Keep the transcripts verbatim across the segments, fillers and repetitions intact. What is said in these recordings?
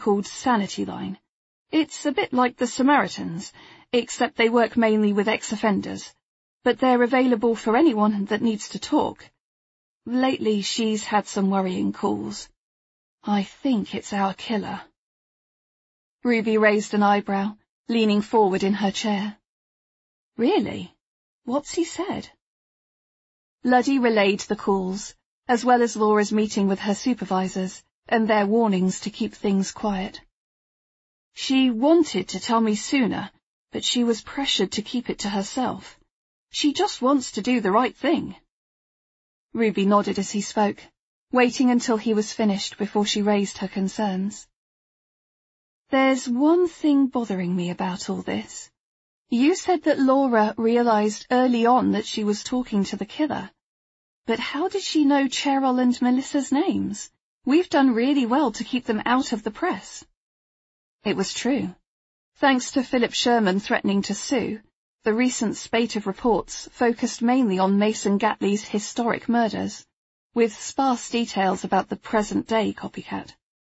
called Sanity Line. It's a bit like the Samaritans, except they work mainly with ex-offenders, but they're available for anyone that needs to talk. Lately, she's had some worrying calls. I think it's our killer. Ruby raised an eyebrow, leaning forward in her chair. Really? What's he said? Luddy relayed the calls, as well as Laura's meeting with her supervisors, and their warnings to keep things quiet. She wanted to tell me sooner, but she was pressured to keep it to herself. She just wants to do the right thing. Ruby nodded as he spoke, waiting until he was finished before she raised her concerns. There's one thing bothering me about all this. You said that Laura realized early on that she was talking to the killer. But how did she know Cheryl and Melissa's names? We've done really well to keep them out of the press. It was true. Thanks to Philip Sherman threatening to sue, the recent spate of reports focused mainly on Mason Gatley's historic murders, with sparse details about the present-day copycat.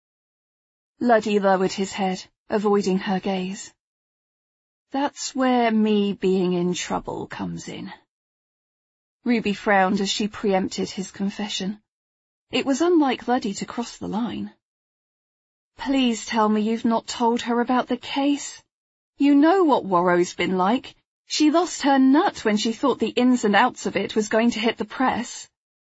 Luddy lowered his head, avoiding her gaze. That's where me being in trouble comes in. Ruby frowned as she preempted his confession. It was unlike Luddy to cross the line. Please tell me you've not told her about the case. You know what Worrow's been like. She lost her nut when she thought the ins and outs of it was going to hit the press.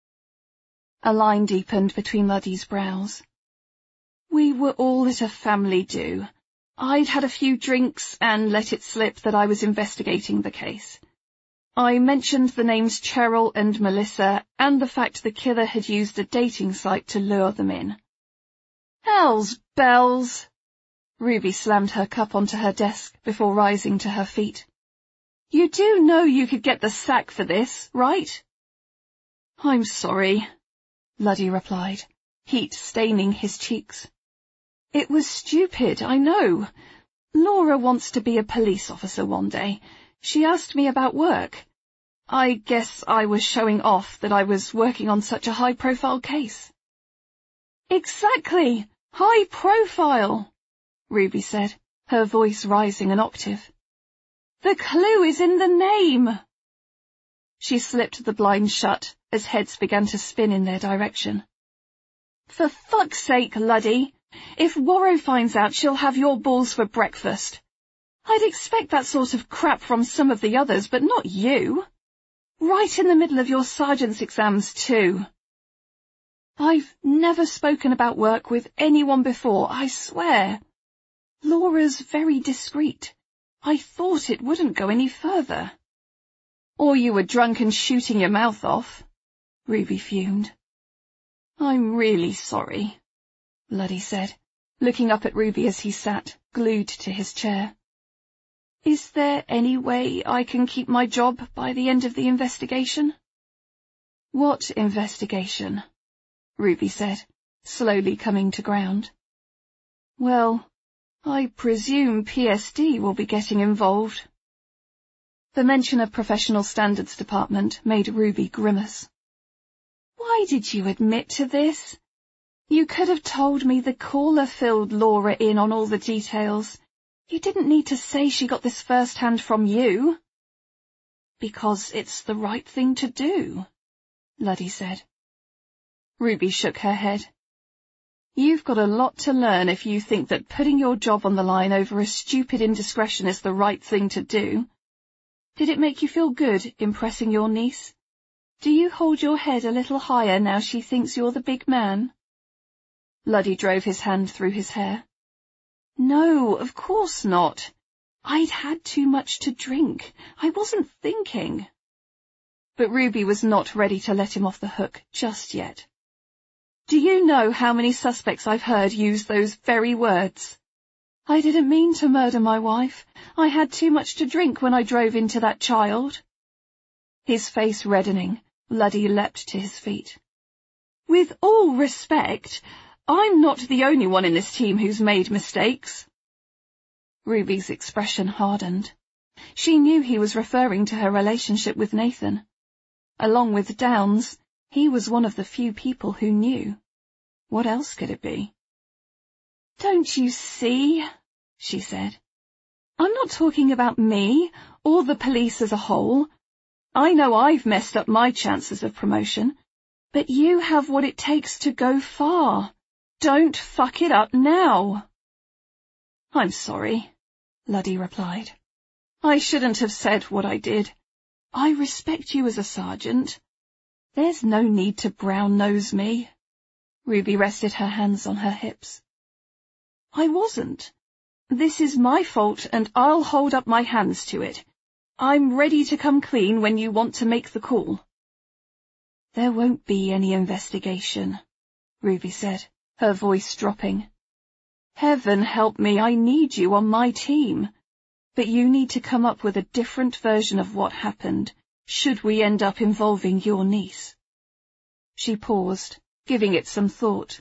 A line deepened between Luddy's brows. We were all at a family do. I'd had a few drinks and let it slip that I was investigating the case. I mentioned the names Cheryl and Melissa and the fact the killer had used a dating site to lure them in. Hell's bells! Ruby slammed her cup onto her desk before rising to her feet. You do know you could get the sack for this, right? I'm sorry, Luddy replied, heat staining his cheeks. It was stupid, I know. Laura wants to be a police officer one day. She asked me about work. I guess I was showing off that I was working on such a high-profile case. Exactly, high profile, Ruby said, her voice rising an octave. The clue is in the name. She slipped the blinds shut as heads began to spin in their direction. For fuck's sake, Luddy, if Worrow finds out, she'll have your balls for breakfast. I'd expect that sort of crap from some of the others, but not you. Right in the middle of your sergeant's exams, too. I've never spoken about work with anyone before, I swear. Laura's very discreet. I thought it wouldn't go any further. Or you were drunk and shooting your mouth off, Ruby fumed. I'm really sorry, Luddy said, looking up at Ruby as he sat, glued to his chair. Is there any way I can keep my job by the end of the investigation? What investigation? Ruby said, slowly coming to ground. Well, I presume P S D will be getting involved. The mention of Professional Standards Department made Ruby grimace. Why did you admit to this? You could have told me the caller filled Laura in on all the details. You didn't need to say she got this firsthand from you. Because it's the right thing to do, Luddy said. Ruby shook her head. You've got a lot to learn if you think that putting your job on the line over a stupid indiscretion is the right thing to do. Did it make you feel good impressing your niece? Do you hold your head a little higher now she thinks you're the big man? Luddy drove his hand through his hair. No, of course not. I'd had too much to drink. I wasn't thinking. But Ruby was not ready to let him off the hook just yet. Do you know how many suspects I've heard use those very words? I didn't mean to murder my wife. I had too much to drink when I drove into that child. His face reddening, Luddy leapt to his feet. With all respect, I'm not the only one in this team who's made mistakes. Ruby's expression hardened. She knew he was referring to her relationship with Nathan. Along with Downs, he was one of the few people who knew. What else could it be? Don't you see? She said. I'm not talking about me or the police as a whole. I know I've messed up my chances of promotion, but you have what it takes to go far. Don't fuck it up now. I'm sorry, Luddy replied. I shouldn't have said what I did. I respect you as a sergeant. There's no need to brown-nose me. Ruby rested her hands on her hips. I wasn't. This is my fault, and I'll hold up my hands to it. I'm ready to come clean when you want to make the call. There won't be any investigation, Ruby said, her voice dropping. Heaven help me, I need you on my team. But you need to come up with a different version of what happened, should we end up involving your niece. She paused, giving it some thought.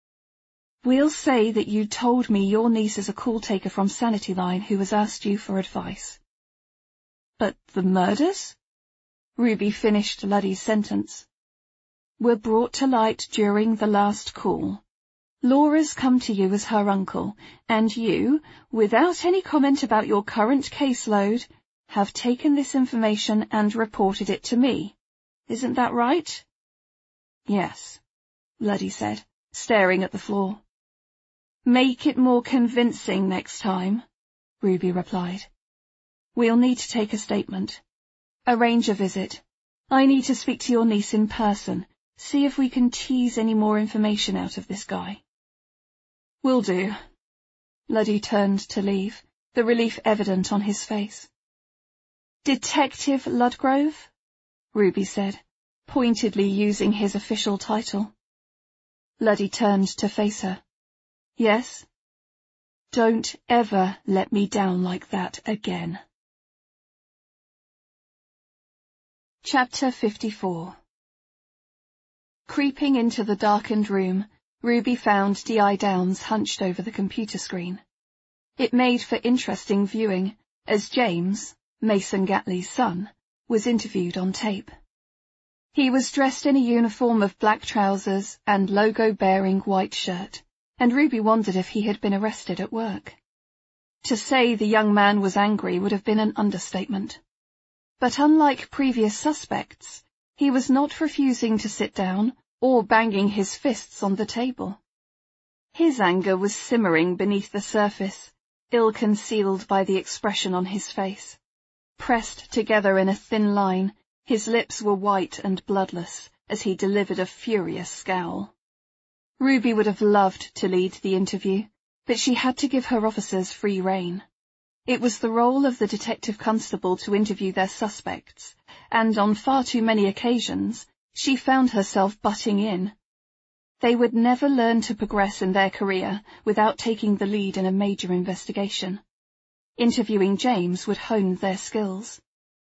We'll say that you told me your niece is a call-taker from Sanity Line who has asked you for advice. But the murders? Ruby finished Luddy's sentence. Were brought to light during the last call. Laura's come to you as her uncle, and you, without any comment about your current caseload, have taken this information and reported it to me. Isn't that right? Yes, Luddy said, staring at the floor. Make it more convincing next time, Ruby replied. We'll need to take a statement. Arrange a visit. I need to speak to your niece in person, see if we can tease any more information out of this guy. Will do. Luddy turned to leave, the relief evident on his face. Detective Ludgrove? Ruby said, pointedly using his official title. Luddy turned to face her. Yes? Don't ever let me down like that again. Chapter fifty-four. Creeping into the darkened room, Ruby found D I Downs hunched over the computer screen. It made for interesting viewing, as James, Mason Gatley's son, was interviewed on tape. He was dressed in a uniform of black trousers and logo-bearing white shirt, and Ruby wondered if he had been arrested at work. To say the young man was angry would have been an understatement. But unlike previous suspects, he was not refusing to sit down or banging his fists on the table. His anger was simmering beneath the surface, ill-concealed by the expression on his face. Pressed together in a thin line, his lips were white and bloodless as he delivered a furious scowl. Ruby would have loved to lead the interview, but she had to give her officers free rein. It was the role of the detective constable to interview their suspects, and on far too many occasions, she found herself butting in. They would never learn to progress in their career without taking the lead in a major investigation. Interviewing James would hone their skills.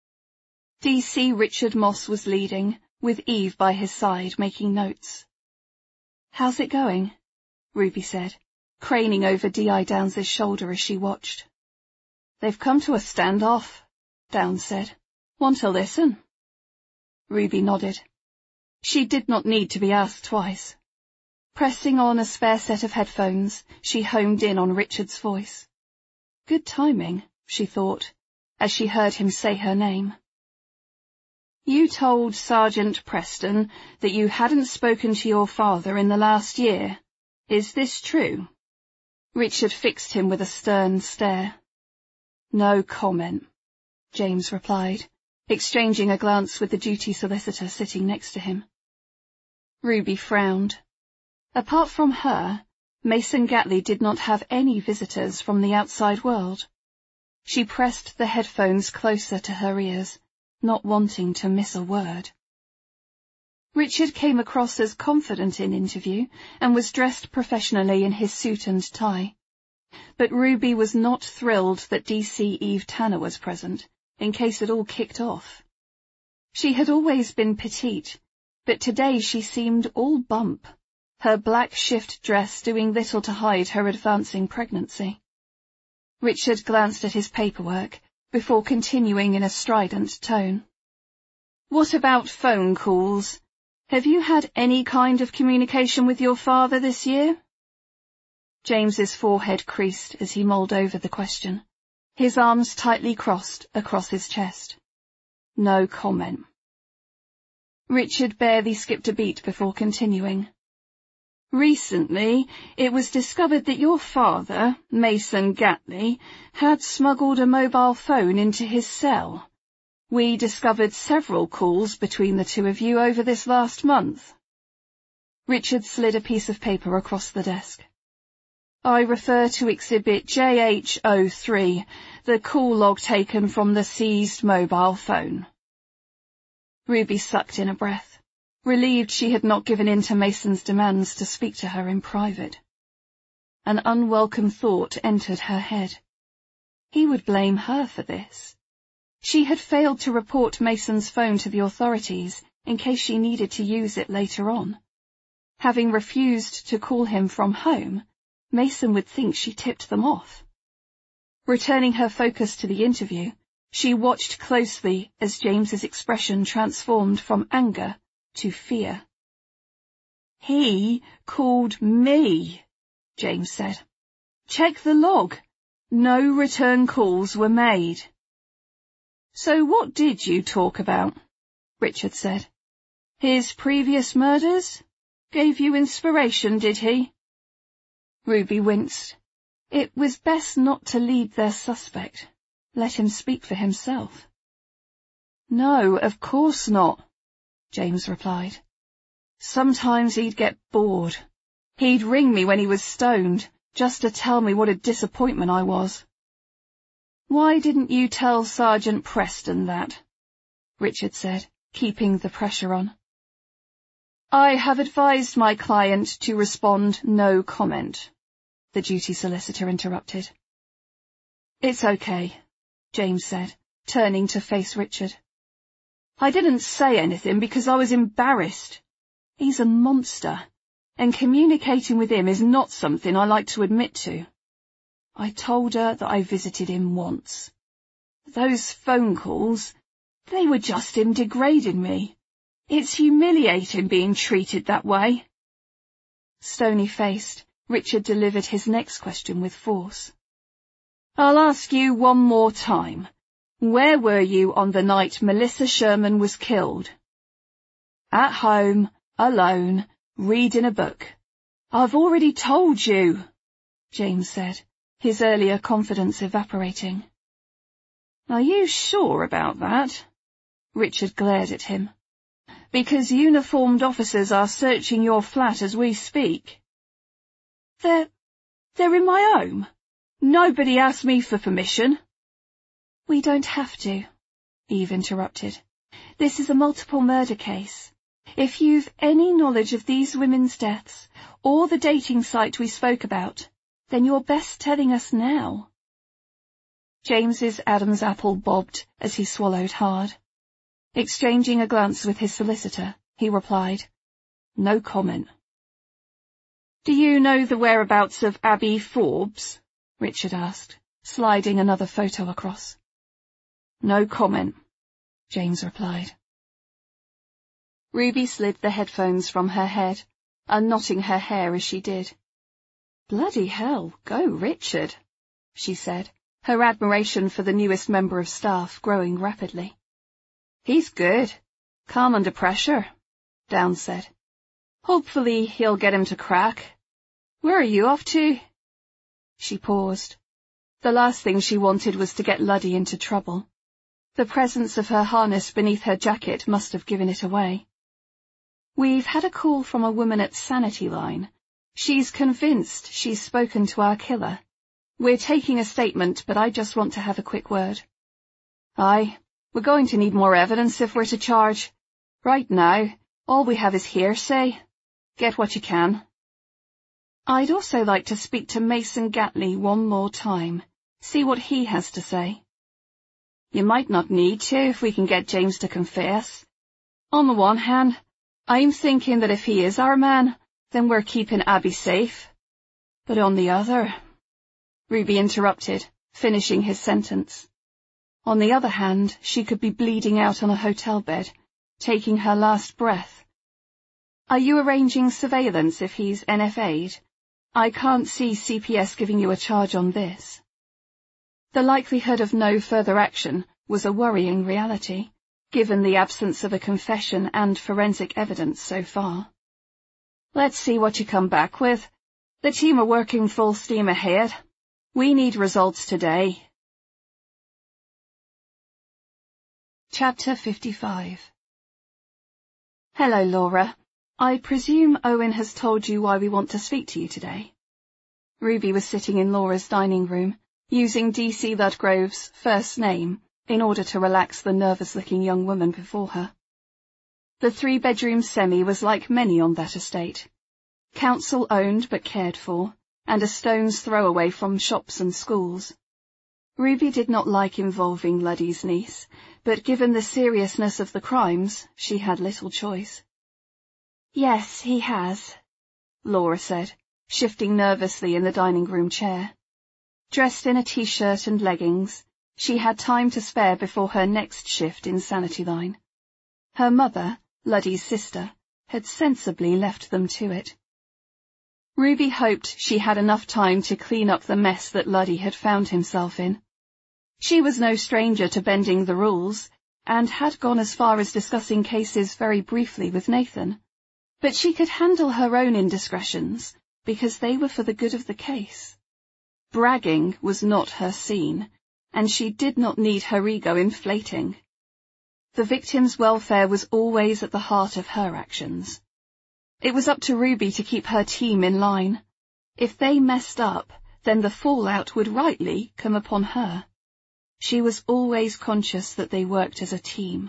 D C Richard Moss was leading, with Eve by his side making notes. How's it going? Ruby said, craning over D I Downs's shoulder as she watched. They've come to a standoff, Downs said. Want to listen? Ruby nodded. She did not need to be asked twice. Pressing on a spare set of headphones, she homed in on Richard's voice. Good timing, she thought, as she heard him say her name. You told Sergeant Preston that you hadn't spoken to your father in the last year. Is this true? Richard fixed him with a stern stare. No comment, James replied, exchanging a glance with the duty solicitor sitting next to him. Ruby frowned. Apart from her, Mason Gatley did not have any visitors from the outside world. She pressed the headphones closer to her ears, not wanting to miss a word. Richard came across as confident in interview and was dressed professionally in his suit and tie. But Ruby was not thrilled that D C Eve Tanner was present, in case it all kicked off. She had always been petite, but today she seemed all bump, her black shift dress doing little to hide her advancing pregnancy. Richard glanced at his paperwork before continuing in a strident tone. What about phone calls? Have you had any kind of communication with your father this year? James's forehead creased as he mulled over the question, his arms tightly crossed across his chest. No comment. Richard barely skipped a beat before continuing. Recently, it was discovered that your father, Mason Gatley, had smuggled a mobile phone into his cell. We discovered several calls between the two of you over this last month. Richard slid a piece of paper across the desk. I refer to Exhibit J H zero three, the call log taken from the seized mobile phone. Ruby sucked in a breath, relieved she had not given in to Mason's demands to speak to her in private. An unwelcome thought entered her head. He would blame her for this. She had failed to report Mason's phone to the authorities in case she needed to use it later on. Having refused to call him from home, Mason would think she tipped them off. Returning her focus to the interview, she watched closely as James's expression transformed from anger to fear. He called me, James said. Check the log. No return calls were made. So what did you talk about? Richard said. His previous murders? Gave you inspiration, did he? Ruby winced. It was best not to lead their suspect. Let him speak for himself. No, of course not, James replied. Sometimes he'd get bored. He'd ring me when he was stoned, just to tell me what a disappointment I was. Why didn't you tell Sergeant Preston that? Richard said, keeping the pressure on. I have advised my client to respond no comment, the duty solicitor interrupted. It's okay, James said, turning to face Richard. I didn't say anything because I was embarrassed. He's a monster, and communicating with him is not something I like to admit to. I told her that I visited him once. Those phone calls, they were just him degrading me. It's humiliating being treated that way. Stony-faced, Richard delivered his next question with force. I'll ask you one more time. Where were you on the night Melissa Sherman was killed? At home, alone, reading a book. I've already told you, James said, his earlier confidence evaporating. Are you sure about that? Richard glared at him. Because uniformed officers are searching your flat as we speak. They're, they're in my home. Nobody asked me for permission. We don't have to, Eve interrupted. This is a multiple murder case. If you've any knowledge of these women's deaths, or the dating site we spoke about, then you're best telling us now. James's Adam's apple bobbed as he swallowed hard. Exchanging a glance with his solicitor, he replied, No comment. Do you know the whereabouts of Abby Forbes? Richard asked, sliding another photo across. No comment, James replied. Ruby slid the headphones from her head, unknotting her hair as she did. Bloody hell, go Richard, she said, her admiration for the newest member of staff growing rapidly. He's good. Calm under pressure, Downs said. Hopefully he'll get him to crack. Where are you off to? She paused. The last thing she wanted was to get Luddy into trouble. The presence of her harness beneath her jacket must have given it away. We've had a call from a woman at Sanity Line. She's convinced she's spoken to our killer. We're taking a statement, but I just want to have a quick word. Aye. We're going to need more evidence if we're to charge. Right now, all we have is hearsay. Get what you can. I'd also like to speak to Mason Gatley one more time, see what he has to say. You might not need to if we can get James to confess. On the one hand, I'm thinking that if he is our man, then we're keeping Abby safe. But on the other... Ruby interrupted, finishing his sentence. On the other hand, she could be bleeding out on a hotel bed, taking her last breath. Are you arranging surveillance if he's N F A'd? I can't see C P S giving you a charge on this. The likelihood of no further action was a worrying reality, given the absence of a confession and forensic evidence so far. Let's see what you come back with. The team are working full steam ahead. We need results today. Chapter fifty-five. Hello, Laura. I presume Owen has told you why we want to speak to you today. Ruby was sitting in Laura's dining room, using D C Ludgrove's first name in order to relax the nervous-looking young woman before her. The three-bedroom semi was like many on that estate. Council-owned but cared for, and a stone's throw away from shops and schools. Ruby did not like involving Luddy's niece, but given the seriousness of the crimes, she had little choice. Yes, he has, Laura said, shifting nervously in the dining-room chair. Dressed in a t-shirt and leggings, she had time to spare before her next shift in Sanity Line. Her mother, Luddy's sister, had sensibly left them to it. Ruby hoped she had enough time to clean up the mess that Luddy had found himself in. She was no stranger to bending the rules, and had gone as far as discussing cases very briefly with Nathan, but she could handle her own indiscretions, because they were for the good of the case. Bragging was not her scene, and she did not need her ego inflating. The victim's welfare was always at the heart of her actions. It was up to Ruby to keep her team in line. If they messed up, then the fallout would rightly come upon her. She was always conscious that they worked as a team.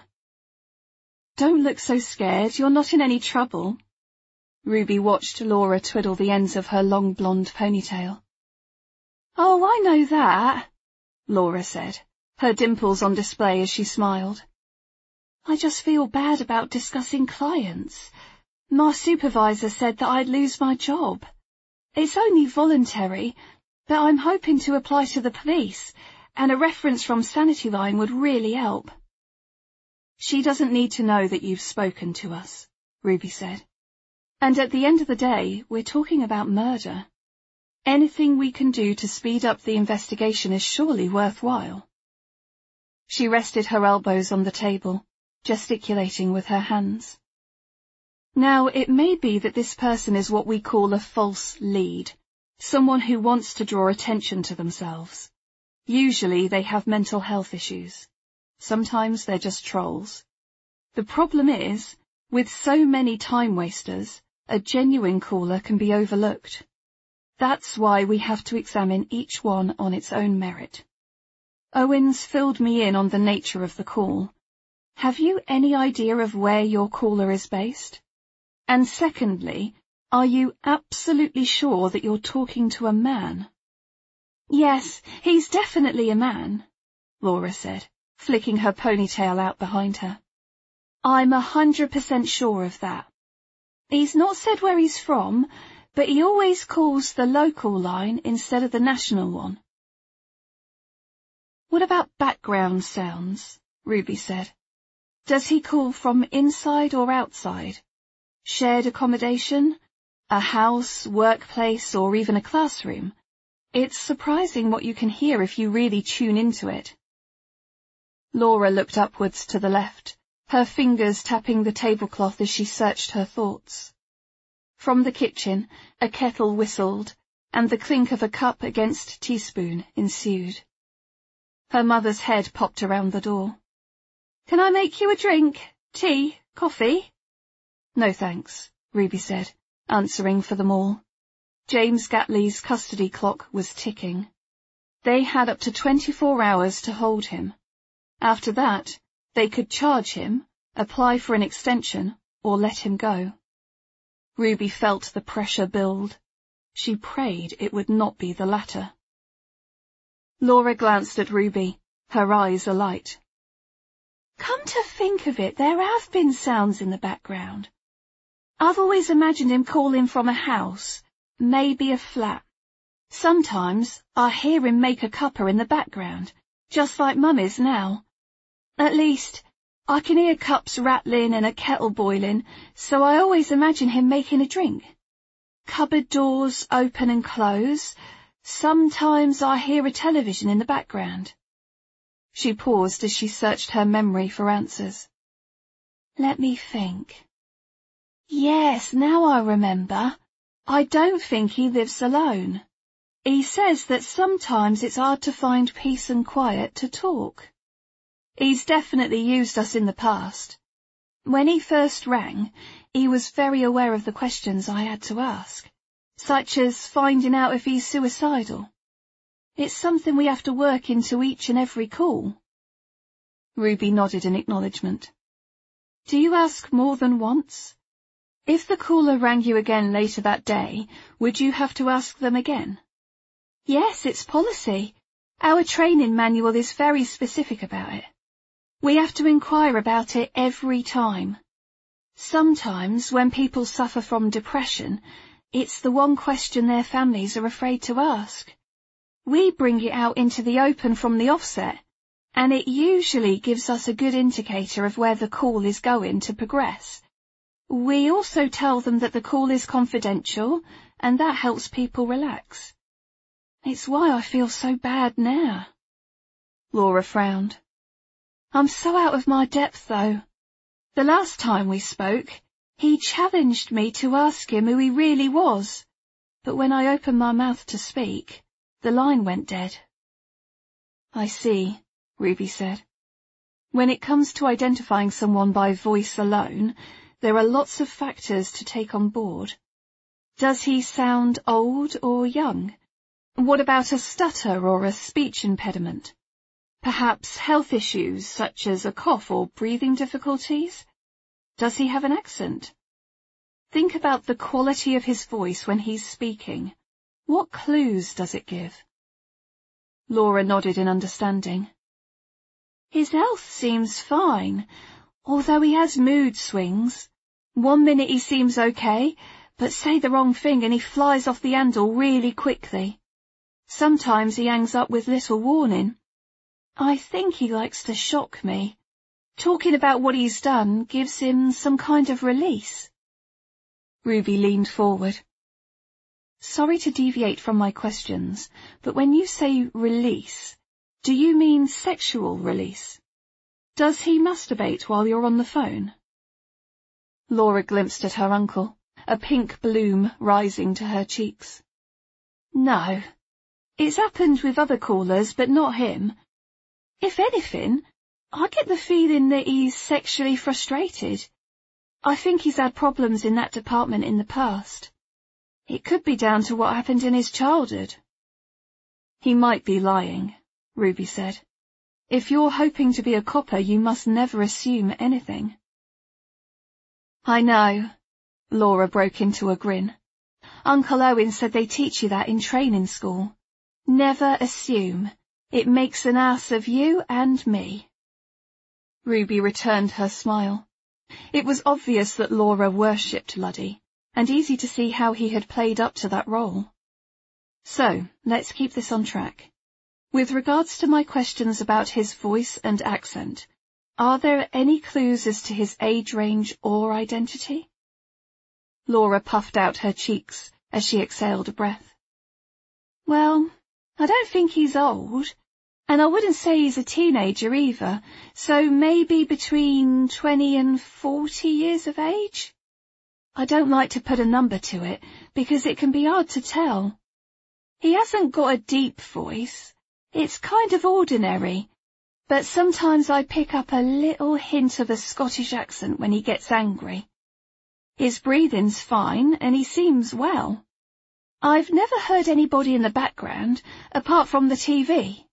Don't look so scared, you're not in any trouble. Ruby watched Laura twiddle the ends of her long blonde ponytail. Oh, I know that, Laura said, her dimples on display as she smiled. I just feel bad about discussing clients. My supervisor said that I'd lose my job. It's only voluntary, but I'm hoping to apply to the police, and a reference from Sanity Line would really help. She doesn't need to know that you've spoken to us, Ruby said. And at the end of the day, we're talking about murder. Anything we can do to speed up the investigation is surely worthwhile. She rested her elbows on the table, gesticulating with her hands. Now, it may be that this person is what we call a false lead, someone who wants to draw attention to themselves. Usually they have mental health issues. Sometimes they're just trolls. The problem is, with so many time wasters, a genuine caller can be overlooked. That's why we have to examine each one on its own merit. Owens filled me in on the nature of the call. Have you any idea of where your caller is based? And secondly, are you absolutely sure that you're talking to a man? Yes, he's definitely a man, Laura said, flicking her ponytail out behind her. I'm a hundred percent sure of that. He's not said where he's from, but he always calls the local line instead of the national one. What about background sounds? Ruby said. Does he call from inside or outside? Shared accommodation? A house, workplace, or even a classroom? It's surprising what you can hear if you really tune into it. Laura looked upwards to the left, her fingers tapping the tablecloth as she searched her thoughts. From the kitchen, a kettle whistled, and the clink of a cup against teaspoon ensued. Her mother's head popped around the door. Can I make you a drink? Tea? Coffee? No thanks, Ruby said, answering for them all. James Gatley's custody clock was ticking. They had up to twenty-four hours to hold him. After that, they could charge him, apply for an extension, or let him go. Ruby felt the pressure build. She prayed it would not be the latter. Laura glanced at Ruby, her eyes alight. Come to think of it, there have been sounds in the background. I've always imagined him calling from a house, maybe a flat. Sometimes I hear him make a cuppa in the background, just like Mum is now. At least, I can hear cups rattling and a kettle boiling, so I always imagine him making a drink. Cupboard doors open and close. Sometimes I hear a television in the background. She paused as she searched her memory for answers. Let me think. Yes, now I remember. I don't think he lives alone. He says that sometimes it's hard to find peace and quiet to talk. He's definitely used us in the past. When he first rang, he was very aware of the questions I had to ask, such as finding out if he's suicidal. It's something we have to work into each and every call. Ruby nodded in acknowledgement. Do you ask more than once? If the caller rang you again later that day, would you have to ask them again? Yes, it's policy. Our training manual is very specific about it. We have to inquire about it every time. Sometimes, when people suffer from depression, it's the one question their families are afraid to ask. We bring it out into the open from the offset, and it usually gives us a good indicator of where the call is going to progress. We also tell them that the call is confidential, and that helps people relax. It's why I feel so bad now. Laura frowned. I'm so out of my depth, though. The last time we spoke, he challenged me to ask him who he really was, but when I opened my mouth to speak, the line went dead. I see, Ruby said. When it comes to identifying someone by voice alone, there are lots of factors to take on board. Does he sound old or young? What about a stutter or a speech impediment? Perhaps health issues such as a cough or breathing difficulties? Does he have an accent? Think about the quality of his voice when he's speaking. What clues does it give? Laura nodded in understanding. His health seems fine, although he has mood swings. One minute he seems okay, but say the wrong thing and he flies off the handle really quickly. Sometimes he hangs up with little warning. I think he likes to shock me. Talking about what he's done gives him some kind of release. Ruby leaned forward. Sorry to deviate from my questions, but when you say release, do you mean sexual release? Does he masturbate while you're on the phone? Laura glimpsed at her uncle, a pink bloom rising to her cheeks. No. It's happened with other callers, but not him. If anything, I get the feeling that he's sexually frustrated. I think he's had problems in that department in the past. It could be down to what happened in his childhood. He might be lying, Ruby said. If you're hoping to be a copper, you must never assume anything. I know, Laura broke into a grin. Uncle Owen said they teach you that in training school. Never assume. It makes an ass of you and me. Ruby returned her smile. It was obvious that Laura worshipped Luddy, and easy to see how he had played up to that role. So, let's keep this on track. With regards to my questions about his voice and accent, are there any clues as to his age range or identity? Laura puffed out her cheeks as she exhaled a breath. Well, I don't think he's old, and I wouldn't say he's a teenager either, so maybe between twenty and forty years of age? I don't like to put a number to it, because it can be hard to tell. He hasn't got a deep voice. It's kind of ordinary, but sometimes I pick up a little hint of a Scottish accent when he gets angry. His breathing's fine, and he seems well. I've never heard anybody in the background, apart from the T V.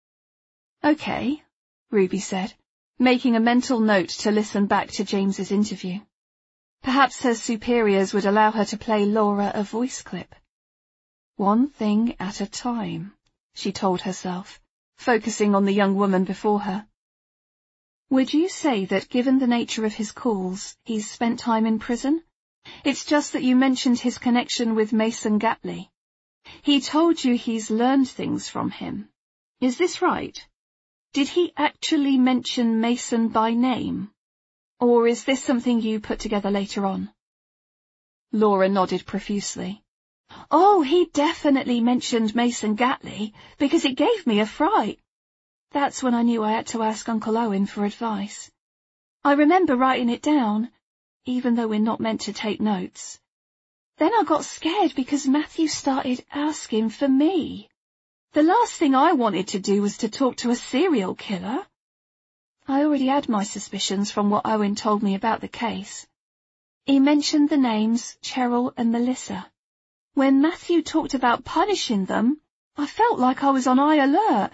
Okay, Ruby said, making a mental note to listen back to James's interview. Perhaps her superiors would allow her to play Laura a voice clip. One thing at a time, she told herself, focusing on the young woman before her. Would you say that given the nature of his calls, he's spent time in prison? It's just that you mentioned his connection with Mason Gatley. He told you he's learned things from him. Is this right? Did he actually mention Mason by name? Or is this something you put together later on? Laura nodded profusely. Oh, he definitely mentioned Mason Gatley, because it gave me a fright. That's when I knew I had to ask Uncle Owen for advice. I remember writing it down, even though we're not meant to take notes. Then I got scared because Matthew started asking for me. The last thing I wanted to do was to talk to a serial killer. I already had my suspicions from what Owen told me about the case. He mentioned the names Cheryl and Melissa. When Matthew talked about punishing them, I felt like I was on high alert.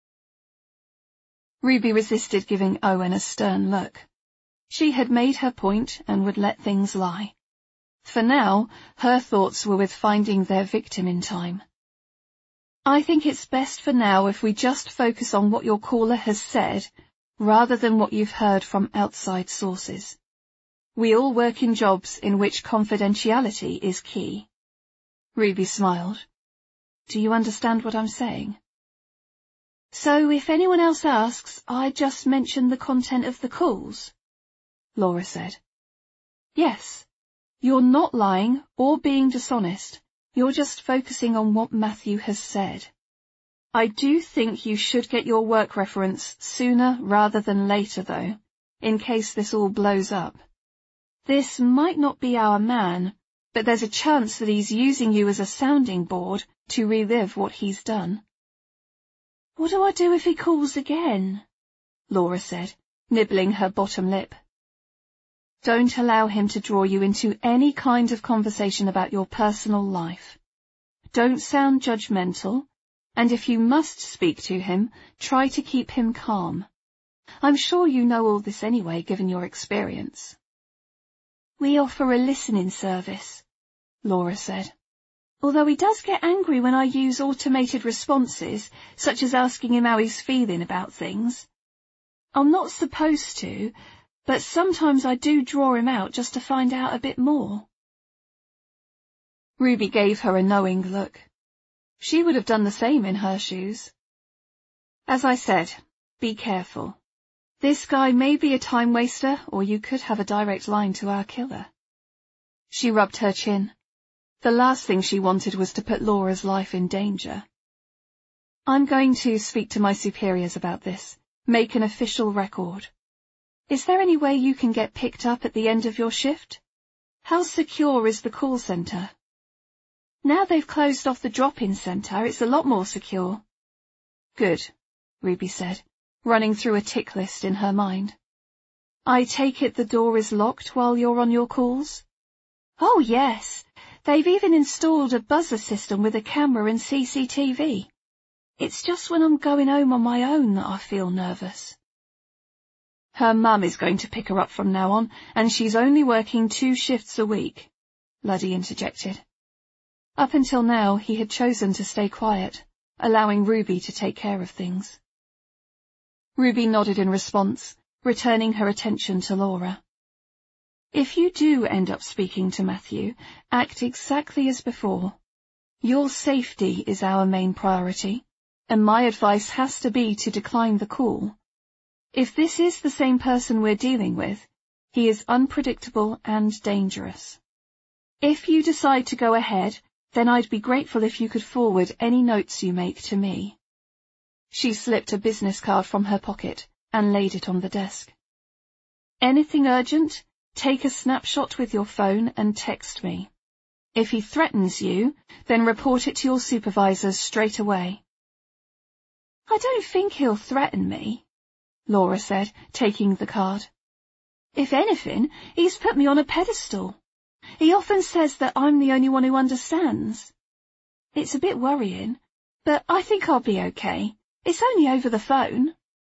Ruby resisted giving Owen a stern look. She had made her point and would let things lie. For now, her thoughts were with finding their victim in time. I think it's best for now if we just focus on what your caller has said, rather than what you've heard from outside sources. We all work in jobs in which confidentiality is key. Ruby smiled. Do you understand what I'm saying? So if anyone else asks, I just mention the content of the calls? Laura said. Yes. You're not lying or being dishonest. You're just focusing on what Matthew has said. I do think you should get your work reference sooner rather than later, though, in case this all blows up. This might not be our man, but there's a chance that he's using you as a sounding board to relive what he's done. What do I do if he calls again? Laura said, nibbling her bottom lip. Don't allow him to draw you into any kind of conversation about your personal life. Don't sound judgmental, and if you must speak to him, try to keep him calm. I'm sure you know all this anyway, given your experience. We offer a listening service, Laura said. Although he does get angry when I use automated responses, such as asking him how he's feeling about things. I'm not supposed to, but sometimes I do draw him out just to find out a bit more. Ruby gave her a knowing look. She would have done the same in her shoes. As I said, be careful. This guy may be a time waster, or you could have a direct line to our killer. She rubbed her chin. The last thing she wanted was to put Laura's life in danger. I'm going to speak to my superiors about this, make an official record. Is there any way you can get picked up at the end of your shift? How secure is the call centre? Now they've closed off the drop-in centre, it's a lot more secure. Good, Ruby said, running through a tick list in her mind. I take it the door is locked while you're on your calls? Oh, yes. They've even installed a buzzer system with a camera and C C T V. It's just when I'm going home on my own that I feel nervous. Her mum is going to pick her up from now on, and she's only working two shifts a week, Luddy interjected. Up until now, he had chosen to stay quiet, allowing Ruby to take care of things. Ruby nodded in response, returning her attention to Laura. If you do end up speaking to Matthew, act exactly as before. Your safety is our main priority, and my advice has to be to decline the call. If this is the same person we're dealing with, he is unpredictable and dangerous. If you decide to go ahead, then I'd be grateful if you could forward any notes you make to me. She slipped a business card from her pocket and laid it on the desk. Anything urgent, take a snapshot with your phone and text me. If he threatens you, then report it to your supervisors straight away. I don't think he'll threaten me, Laura said, taking the card. If anything, he's put me on a pedestal. He often says that I'm the only one who understands. It's a bit worrying, but I think I'll be okay. It's only over the phone.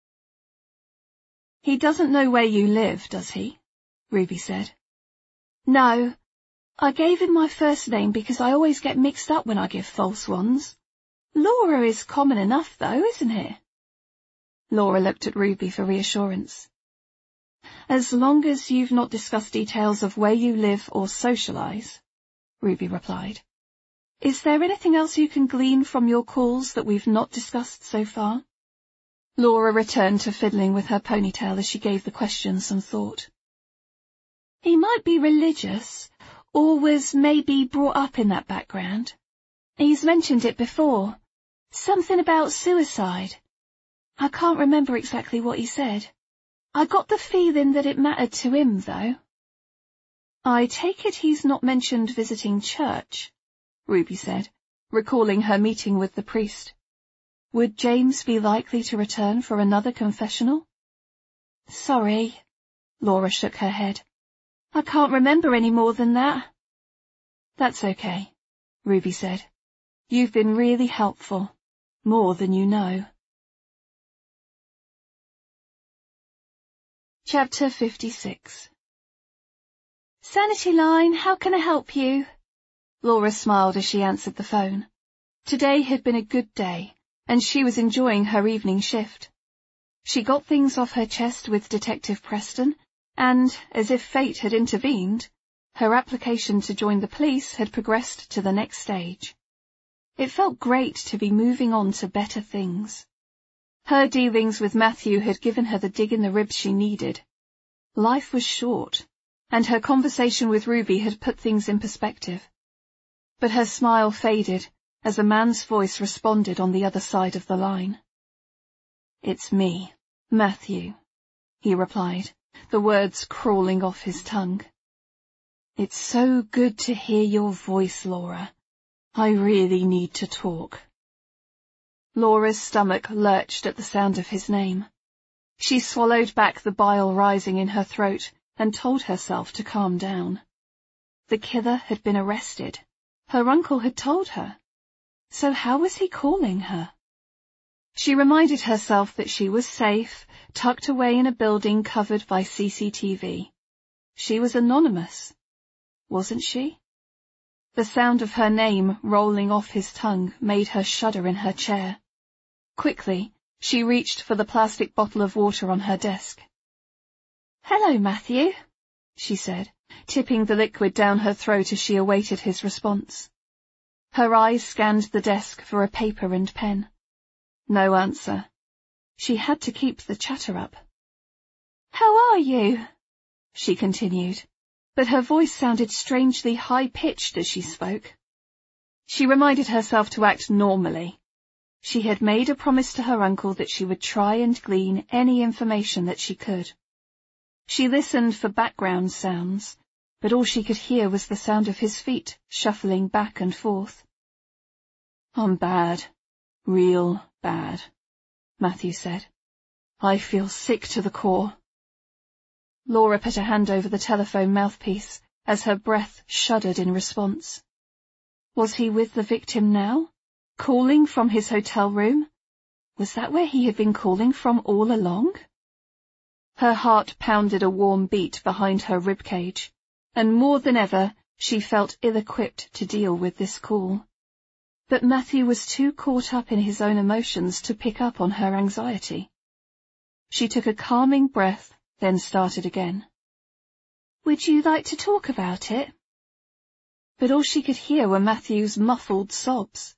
He doesn't know where you live, does he? Ruby said. No. I gave him my first name because I always get mixed up when I give false ones. Laura is common enough, though, isn't it? Laura looked at Ruby for reassurance. As long as you've not discussed details of where you live or socialize, Ruby replied. Is there anything else you can glean from your calls that we've not discussed so far? Laura returned to fiddling with her ponytail as she gave the question some thought. He might be religious, or was maybe brought up in that background. He's mentioned it before. Something about suicide. I can't remember exactly what he said. I got the feeling that it mattered to him, though. I take it he's not mentioned visiting church, Ruby said, recalling her meeting with the priest. Would James be likely to return for another confessional? Sorry, Laura shook her head. I can't remember any more than that. That's okay, Ruby said. You've been really helpful, more than you know. Chapter fifty-six. Sanity Line, how can I help you? Laura smiled as she answered the phone. Today had been a good day, and she was enjoying her evening shift. She got things off her chest with Detective Preston, and, as if fate had intervened, her application to join the police had progressed to the next stage. It felt great to be moving on to better things. Her dealings with Matthew had given her the dig in the ribs she needed. Life was short, and her conversation with Ruby had put things in perspective. But her smile faded as a man's voice responded on the other side of the line. It's me, Matthew, he replied, the words crawling off his tongue. It's so good to hear your voice, Laura. I really need to talk. Laura's stomach lurched at the sound of his name. She swallowed back the bile rising in her throat and told herself to calm down. The killer had been arrested. Her uncle had told her. So how was he calling her? She reminded herself that she was safe, tucked away in a building covered by C C T V. She was anonymous, wasn't she? The sound of her name rolling off his tongue made her shudder in her chair. Quickly, she reached for the plastic bottle of water on her desk. Hello, Matthew, she said, tipping the liquid down her throat as she awaited his response. Her eyes scanned the desk for a paper and pen. No answer. She had to keep the chatter up. How are you? She continued, but her voice sounded strangely high-pitched as she spoke. She reminded herself to act normally. She had made a promise to her uncle that she would try and glean any information that she could. She listened for background sounds, but all she could hear was the sound of his feet shuffling back and forth. I'm bad, real bad, Matthew said. I feel sick to the core. Laura put a hand over the telephone mouthpiece as her breath shuddered in response. Was he with the victim now? Calling from his hotel room? Was that where he had been calling from all along? Her heart pounded a warm beat behind her ribcage, and more than ever she felt ill-equipped to deal with this call. But Matthew was too caught up in his own emotions to pick up on her anxiety. She took a calming breath, then started again. Would you like to talk about it? But all she could hear were Matthew's muffled sobs.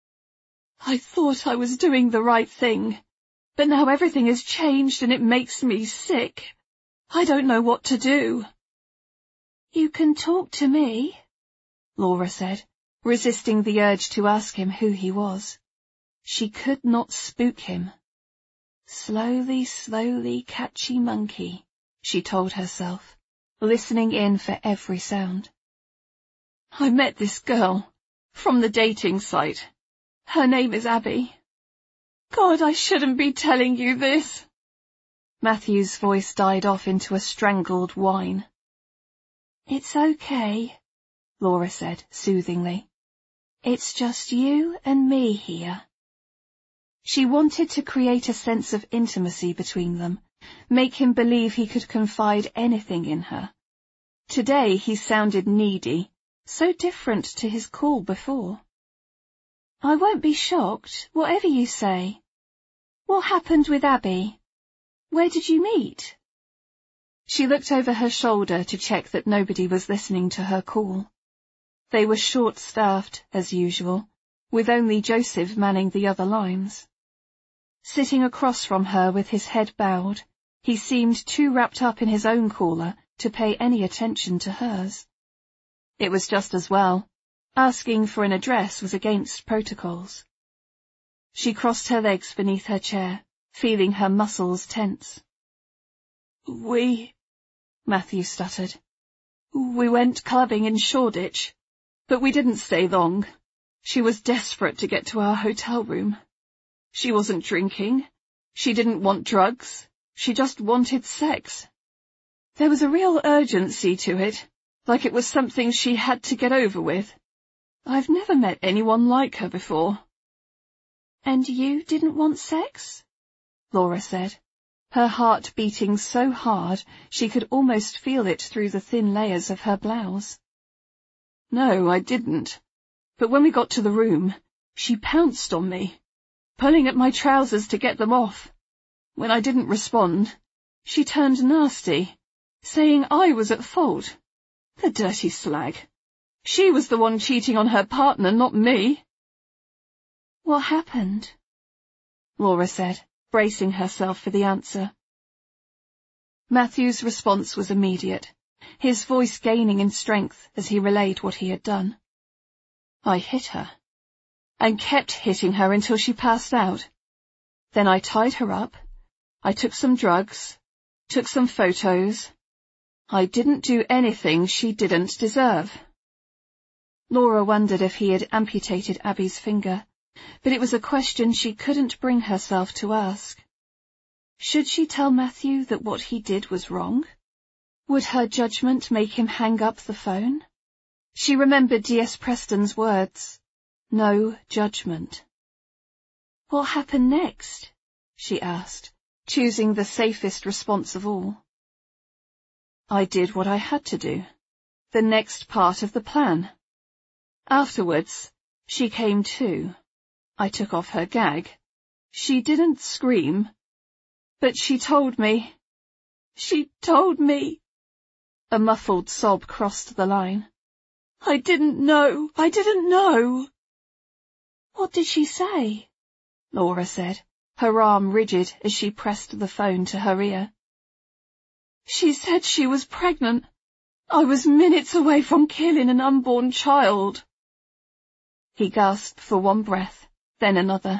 I thought I was doing the right thing, but now everything has changed and it makes me sick. I don't know what to do. You can talk to me, Laura said, resisting the urge to ask him who he was. She could not spook him. Slowly, slowly, catchy monkey, she told herself, listening in for every sound. I met this girl from the dating site. Her name is Abby. God, I shouldn't be telling you this. Matthew's voice died off into a strangled whine. It's okay, Laura said soothingly. It's just you and me here. She wanted to create a sense of intimacy between them, make him believe he could confide anything in her. Today he sounded needy, so different to his call before. I won't be shocked, whatever you say. What happened with Abby? Where did you meet? She looked over her shoulder to check that nobody was listening to her call. They were short-staffed, as usual, with only Joseph manning the other lines. Sitting across from her with his head bowed, he seemed too wrapped up in his own caller to pay any attention to hers. It was just as well. Asking for an address was against protocols. She crossed her legs beneath her chair, feeling her muscles tense. We, Matthew stuttered. We went clubbing in Shoreditch, but we didn't stay long. She was desperate to get to our hotel room. She wasn't drinking. She didn't want drugs. She just wanted sex. There was a real urgency to it, like it was something she had to get over with. I've never met anyone like her before. And you didn't want sex? Laura said, her heart beating so hard she could almost feel it through the thin layers of her blouse. No, I didn't. But when we got to the room, she pounced on me, pulling at my trousers to get them off. When I didn't respond, she turned nasty, saying I was at fault. The dirty slag. She was the one cheating on her partner, not me. What happened? Laura said, bracing herself for the answer. Matthew's response was immediate, his voice gaining in strength as he relayed what he had done. I hit her, and kept hitting her until she passed out. Then I tied her up, I took some drugs, took some photos. I didn't do anything she didn't deserve. Laura wondered if he had amputated Abby's finger, but it was a question she couldn't bring herself to ask. Should she tell Matthew that what he did was wrong? Would her judgment make him hang up the phone? She remembered D S Preston's words, no judgment. What happened next? She asked, choosing the safest response of all. I did what I had to do, the next part of the plan. Afterwards, she came to. I took off her gag. She didn't scream, but she told me. She told me. A muffled sob crossed the line. I didn't know. I didn't know. What did she say? Laura said, her arm rigid as she pressed the phone to her ear. She said she was pregnant. I was minutes away from killing an unborn child. He gasped for one breath, then another.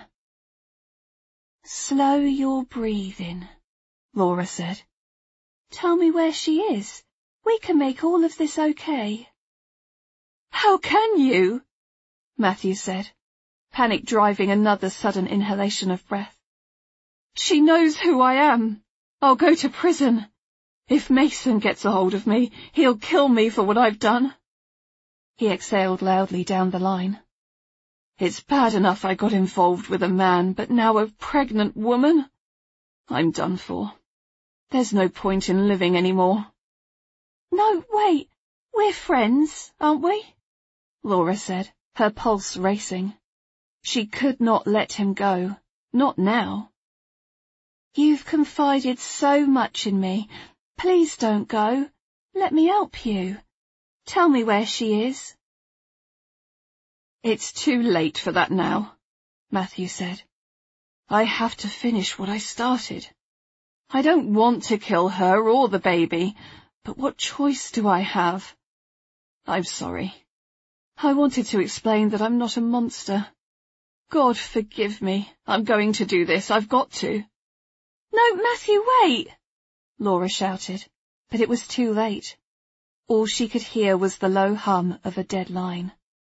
Slow your breathing, Laura said. Tell me where she is. We can make all of this okay. How can you? Matthew said, panic driving another sudden inhalation of breath. She knows who I am. I'll go to prison. If Mason gets a hold of me, he'll kill me for what I've done. He exhaled loudly down the line. It's bad enough I got involved with a man, but now a pregnant woman? I'm done for. There's no point in living anymore. No, wait. We're friends, aren't we? Laura said, her pulse racing. She could not let him go. Not now. You've confided so much in me. Please don't go. Let me help you. Tell me where she is. It's too late for that now, Matthew said. I have to finish what I started. I don't want to kill her or the baby, but what choice do I have? I'm sorry. I wanted to explain that I'm not a monster. God forgive me. I'm going to do this. I've got to. No, Matthew, wait! Laura shouted, but it was too late. All she could hear was the low hum of a dead line.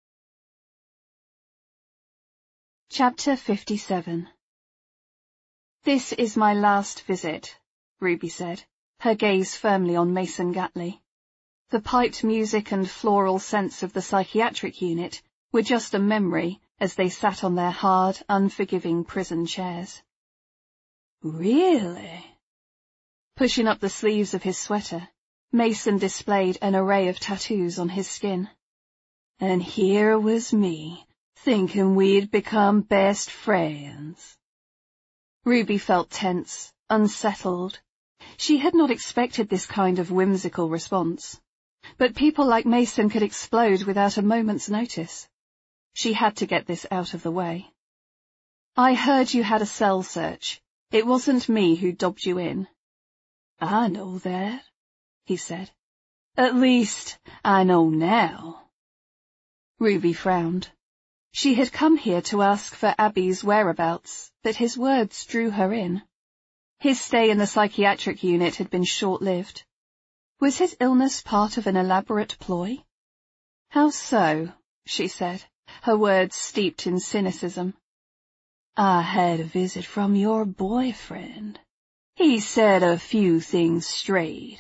Chapter fifty-seven. This is my last visit, Ruby said, her gaze firmly on Mason Gatley. The piped music and floral scents of the psychiatric unit were just a memory as they sat on their hard, unforgiving prison chairs. Really? Pushing up the sleeves of his sweater, Mason displayed an array of tattoos on his skin. And here was me, thinking we'd become best friends. Ruby felt tense, unsettled. She had not expected this kind of whimsical response. But people like Mason could explode without a moment's notice. She had to get this out of the way. I heard you had a cell search. It wasn't me who dobbed you in. I know that, he said. At least, I know now. Ruby frowned. She had come here to ask for Abby's whereabouts, but his words drew her in. His stay in the psychiatric unit had been short-lived. Was his illness part of an elaborate ploy? How so? She said, her words steeped in cynicism. I had a visit from your boyfriend. He said a few things straight.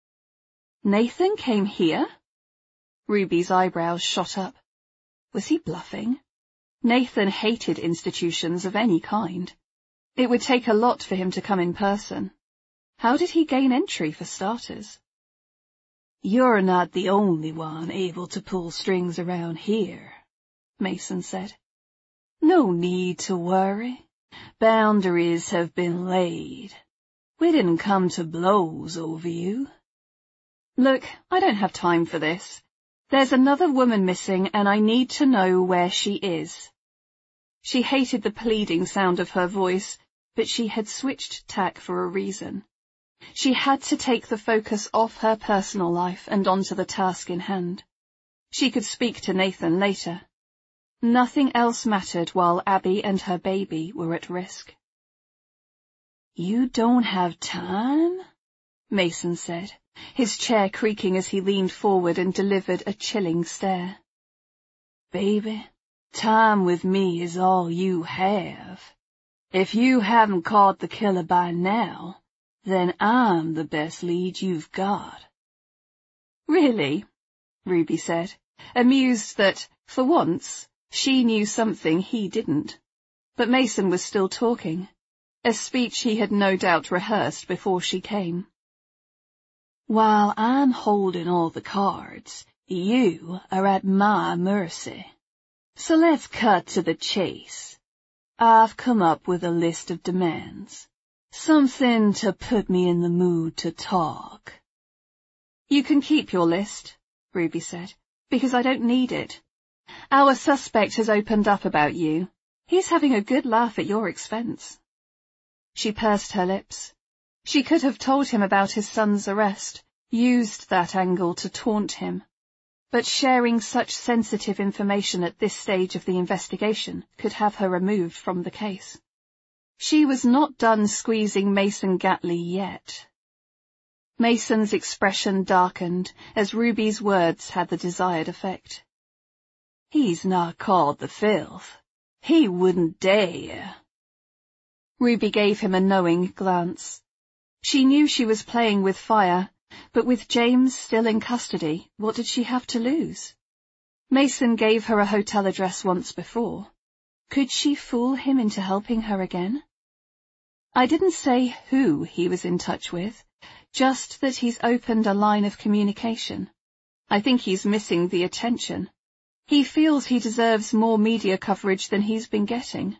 Nathan came here? Ruby's eyebrows shot up. Was he bluffing? Nathan hated institutions of any kind. It would take a lot for him to come in person. How did he gain entry, for starters? You're not the only one able to pull strings around here, Mason said. No need to worry. Boundaries have been laid. We didn't come to blows over you. Look, I don't have time for this. There's another woman missing, and I need to know where she is. She hated the pleading sound of her voice, but she had switched tack for a reason. She had to take the focus off her personal life and onto the task in hand. She could speak to Nathan later. Nothing else mattered while Abby and her baby were at risk. You don't have time? Mason said, his chair creaking as he leaned forward and delivered a chilling stare. Baby, time with me is all you have. If you haven't caught the killer by now, then I'm the best lead you've got. Really? Ruby said, amused that, for once, she knew something he didn't. But Mason was still talking, a speech he had no doubt rehearsed before she came. While I'm holding all the cards, you are at my mercy. So let's cut to the chase. I've come up with a list of demands. Something to put me in the mood to talk. You can keep your list, Ruby said, because I don't need it. Our suspect has opened up about you. He's having a good laugh at your expense. She pursed her lips. She could have told him about his son's arrest, used that angle to taunt him. But sharing such sensitive information at this stage of the investigation could have her removed from the case. She was not done squeezing Mason Gatley yet. Mason's expression darkened as Ruby's words had the desired effect. He's not called the filth. He wouldn't dare. Ruby gave him a knowing glance. She knew she was playing with fire, but with James still in custody, what did she have to lose? Mason gave her a hotel address once before. Could she fool him into helping her again? I didn't say who he was in touch with, just that he's opened a line of communication. I think he's missing the attention. He feels he deserves more media coverage than he's been getting.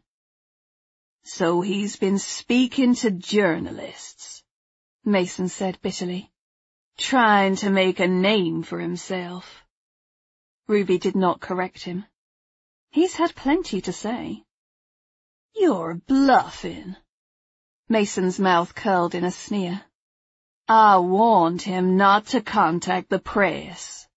So he's been speaking to journalists, Mason said bitterly, trying to make a name for himself. Ruby did not correct him. He's had plenty to say. You're bluffing. Mason's mouth curled in a sneer. I warned him not to contact the press.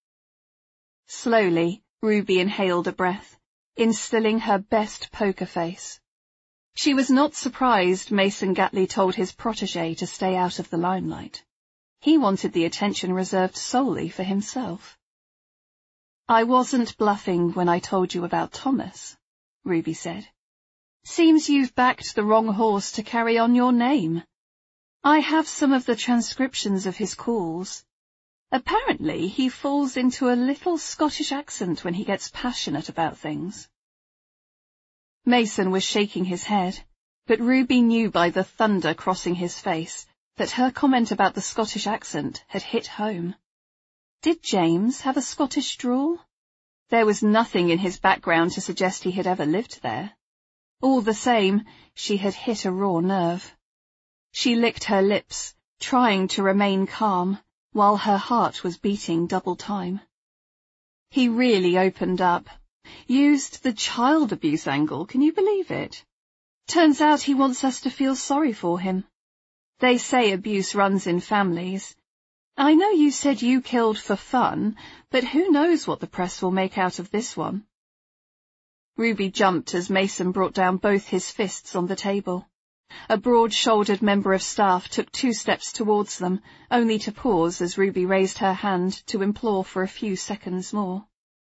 Slowly, Ruby inhaled a breath, instilling her best poker face. She was not surprised Mason Gatley told his protégé to stay out of the limelight. He wanted the attention reserved solely for himself. I wasn't bluffing when I told you about Thomas, Ruby said. Seems you've backed the wrong horse to carry on your name. I have some of the transcriptions of his calls. Apparently he falls into a little Scottish accent when he gets passionate about things. Mason was shaking his head, but Ruby knew by the thunder crossing his face that her comment about the Scottish accent had hit home. Did James have a Scottish drawl? There was nothing in his background to suggest he had ever lived there. All the same, she had hit a raw nerve. She licked her lips, trying to remain calm, while her heart was beating double time. He really opened up. Used the child abuse angle, can you believe it? Turns out he wants us to feel sorry for him. They say abuse runs in families. I know you said you killed for fun, but who knows what the press will make out of this one? Ruby jumped as Mason brought down both his fists on the table. A broad-shouldered member of staff took two steps towards them, only to pause as Ruby raised her hand to implore for a few seconds more.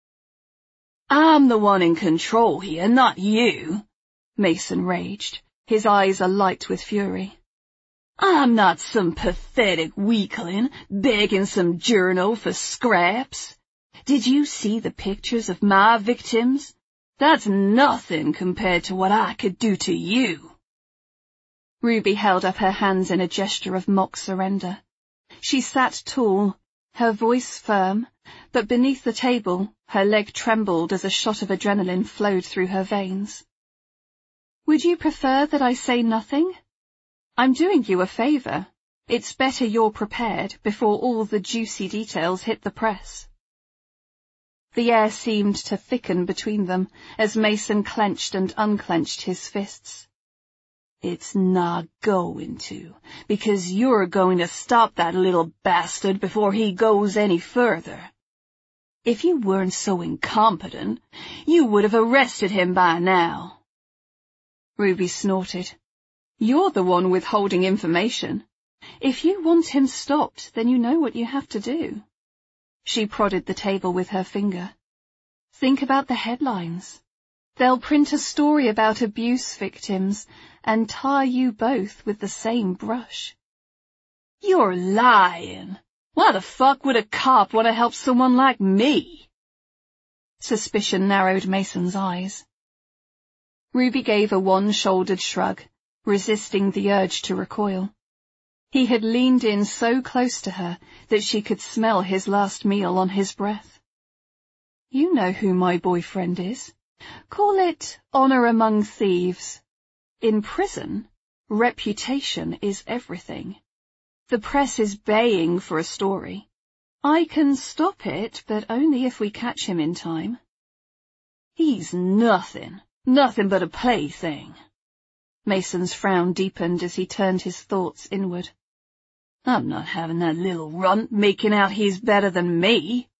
"I'm the one in control here, not you," Mason raged, his eyes alight with fury. "I'm not some pathetic weakling begging some journal for scraps. Did you see the pictures of my victims? That's nothing compared to what I could do to you." Ruby held up her hands in a gesture of mock surrender. She sat tall, her voice firm, but beneath the table, her leg trembled as a shot of adrenaline flowed through her veins. "Would you prefer that I say nothing? I'm doing you a favor. It's better you're prepared before all the juicy details hit the press." The air seemed to thicken between them as Mason clenched and unclenched his fists. "It's not going to, because you're going to stop that little bastard before he goes any further. If you weren't so incompetent, you would have arrested him by now." Ruby snorted. "You're the one withholding information. If you want him stopped, then you know what you have to do." She prodded the table with her finger. "Think about the headlines. They'll print a story about abuse victims and tar you both with the same brush." "You're lying. Why the fuck would a cop want to help someone like me?" Suspicion narrowed Mason's eyes. Ruby gave a one-shouldered shrug, resisting the urge to recoil. He had leaned in so close to her that she could smell his last meal on his breath. "You know who my boyfriend is. Call it honor among thieves. In prison, reputation is everything. The press is baying for a story. I can stop it, but only if we catch him in time." "He's nothing, nothing but a plaything." Mason's frown deepened as he turned his thoughts inward. "I'm not having that little runt making out he's better than me."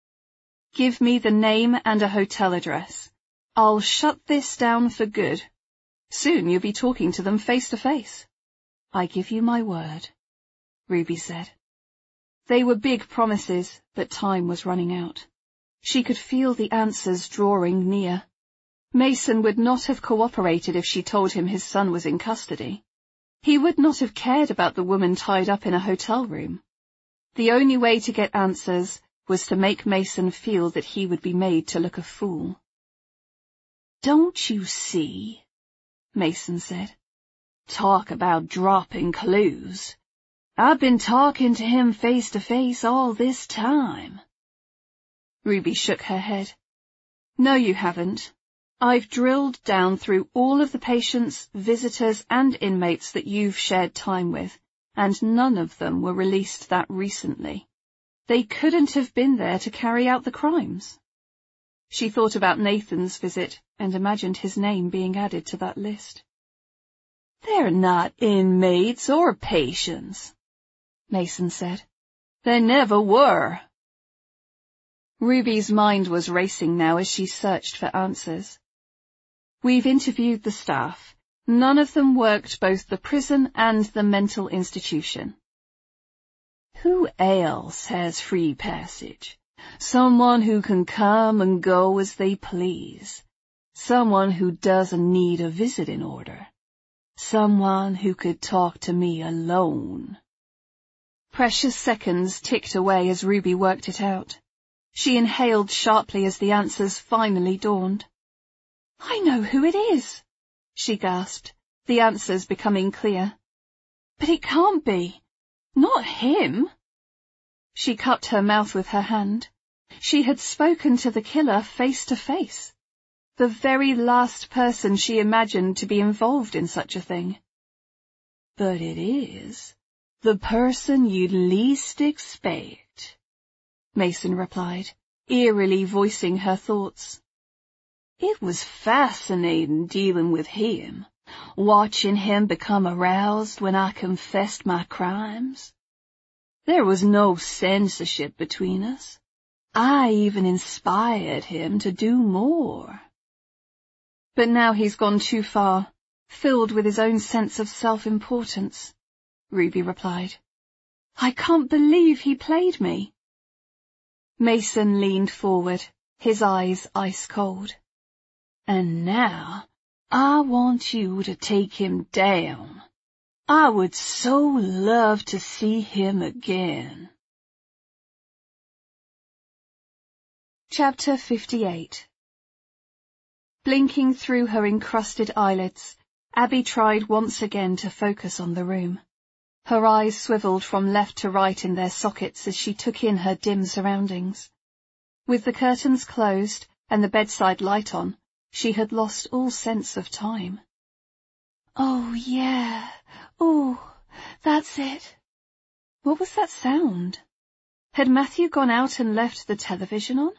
"Give me the name and a hotel address. I'll shut this down for good. Soon you'll be talking to them face to face." "I give you my word," Ruby said. They were big promises, but time was running out. She could feel the answers drawing near. Mason would not have cooperated if she told him his son was in custody. He would not have cared about the woman tied up in a hotel room. The only way to get answers was to make Mason feel that he would be made to look a fool. "Don't you see?" Mason said. "Talk about dropping clues. I've been talking to him face to face all this time." Ruby shook her head. "No, you haven't. I've drilled down through all of the patients, visitors, and inmates that you've shared time with, and none of them were released that recently. They couldn't have been there to carry out the crimes." She thought about Nathan's visit and imagined his name being added to that list. "They're not inmates or patients," Mason said. "They never were." Ruby's mind was racing now as she searched for answers. "We've interviewed the staff. None of them worked both the prison and the mental institution." "Who else has free passage? Someone who can come and go as they please. Someone who doesn't need a visiting order. Someone who could talk to me alone." Precious seconds ticked away as Ruby worked it out. She inhaled sharply as the answers finally dawned. "I know who it is," she gasped, the answers becoming clear. "But it can't be. Not him." She cupped her mouth with her hand. She had spoken to the killer face to face. The very last person she imagined to be involved in such a thing. "But it is the person you'd least expect," Mason replied, eerily voicing her thoughts. "It was fascinating dealing with him, watching him become aroused when I confessed my crimes. There was no censorship between us. I even inspired him to do more. But now he's gone too far, filled with his own sense of self-importance, Ruby replied. I can't believe he played me. Mason leaned forward, his eyes ice-cold. And now, I want you to take him down. I would so love to see him again. Chapter fifty-eight. Blinking through her encrusted eyelids, Abby tried once again to focus on the room. Her eyes swiveled from left to right in their sockets as she took in her dim surroundings. With the curtains closed and the bedside light on, she had lost all sense of time. Oh, yeah. Oh, that's it. What was that sound? Had Matthew gone out and left the television on?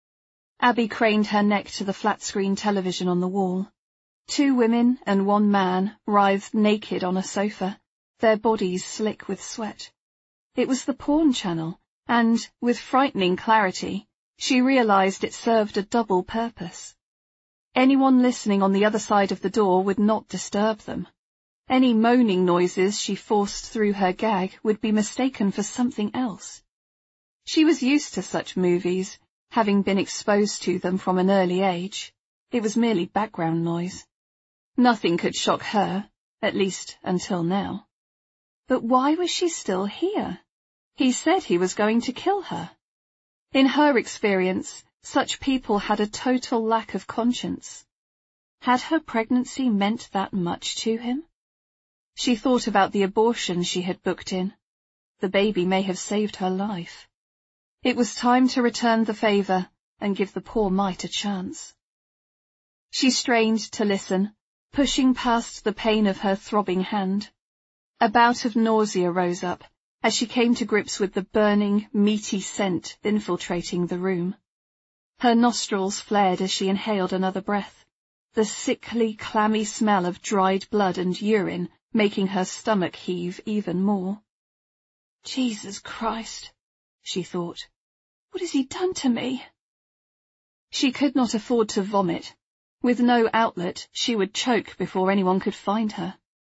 Abby craned her neck to the flat-screen television on the wall. Two women and one man writhed naked on a sofa, their bodies slick with sweat. It was the porn channel, and, with frightening clarity, she realized it served a double purpose. Anyone listening on the other side of the door would not disturb them. Any moaning noises she forced through her gag would be mistaken for something else. She was used to such movies, having been exposed to them from an early age. It was merely background noise. Nothing could shock her, at least until now. But why was she still here? He said he was going to kill her. In her experience, such people had a total lack of conscience. Had her pregnancy meant that much to him? She thought about the abortion she had booked in. The baby may have saved her life. It was time to return the favour and give the poor mite a chance. She strained to listen, pushing past the pain of her throbbing hand. A bout of nausea rose up as she came to grips with the burning, meaty scent infiltrating the room. Her nostrils flared as she inhaled another breath, the sickly, clammy smell of dried blood and urine making her stomach heave even more. Jesus Christ, she thought. What has he done to me? She could not afford to vomit. With no outlet, she would choke before anyone could find her.